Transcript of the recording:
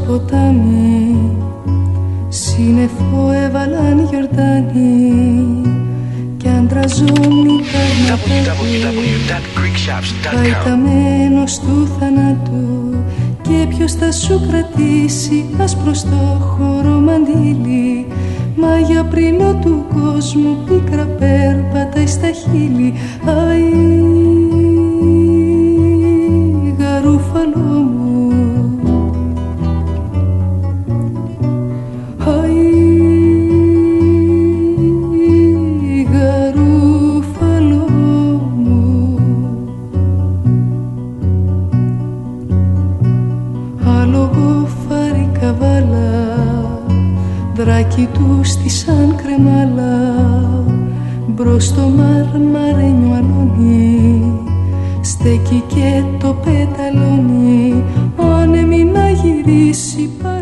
ποτάμι, σύννεφο έβαλαν γιορτάνι κι αντραζώνει παϊταμένος του θανάτου. Και ποιος θα σου κρατήσει άσπρο στο χώρο μαντήλι, μα για πριλό του κόσμου πίκρα περπατάει στα χείλη. Αϊ, γαρούφαλο μου, αϊ, γαρούφαλο μου. Άλογο φάρει καβάλα, δράκι του στη σαν κρεμάλα, μπρος στο μαρμαρένιο αλόνι, στέκει και το πεταλόνι, αν έμει να γυρίσει πάλι.